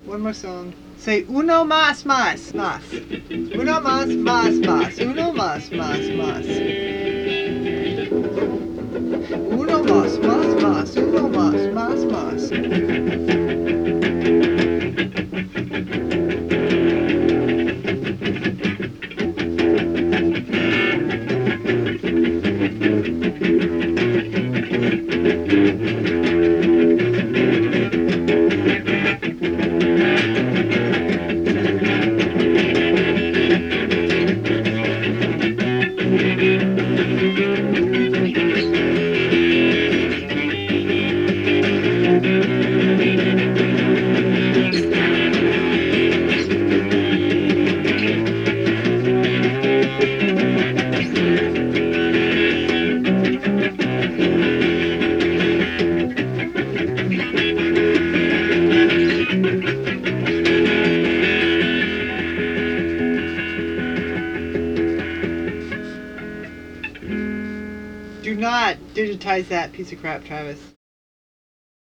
One more song. Say uno más más más. Uno más más más. Uno más más más. Uno más más más. Uno más más más. Do not digitize that piece of crap, Travis.